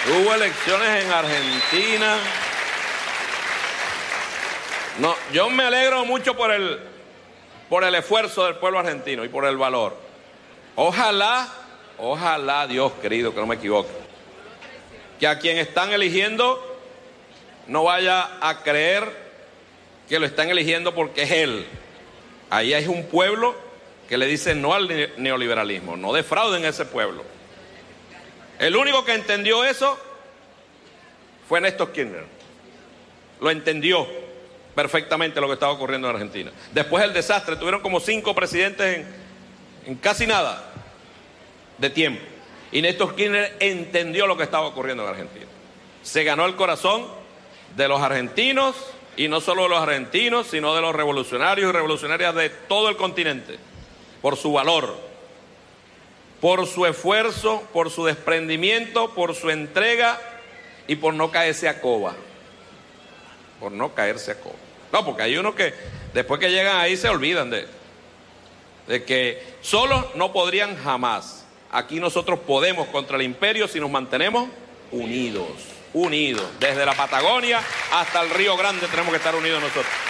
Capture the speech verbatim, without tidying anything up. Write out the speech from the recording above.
Hubo elecciones en Argentina. No, yo me alegro mucho por el, por el esfuerzo del pueblo argentino y por el valor. Ojalá, ojalá, Dios querido, que no me equivoque, que a quien están eligiendo no vaya a creer que lo están eligiendo porque es él. Ahí hay un pueblo que le dice no al neoliberalismo. No defrauden a ese pueblo. El único que entendió eso fue Néstor Kirchner. Lo entendió perfectamente lo que estaba ocurriendo en Argentina. Después del desastre, tuvieron como cinco presidentes en, en casi nada de tiempo. Y Néstor Kirchner entendió lo que estaba ocurriendo en Argentina. Se ganó el corazón de los argentinos, y no solo de los argentinos, sino de los revolucionarios y revolucionarias de todo el continente, por su valor, por su esfuerzo, por su desprendimiento, por su entrega y por no caerse a coba. Por no caerse a coba. No, porque hay unos que después que llegan ahí se olvidan de, de que solos no podrían jamás. Aquí nosotros podemos contra el imperio si nos mantenemos unidos, unidos. Desde la Patagonia hasta el Río Grande tenemos que estar unidos nosotros.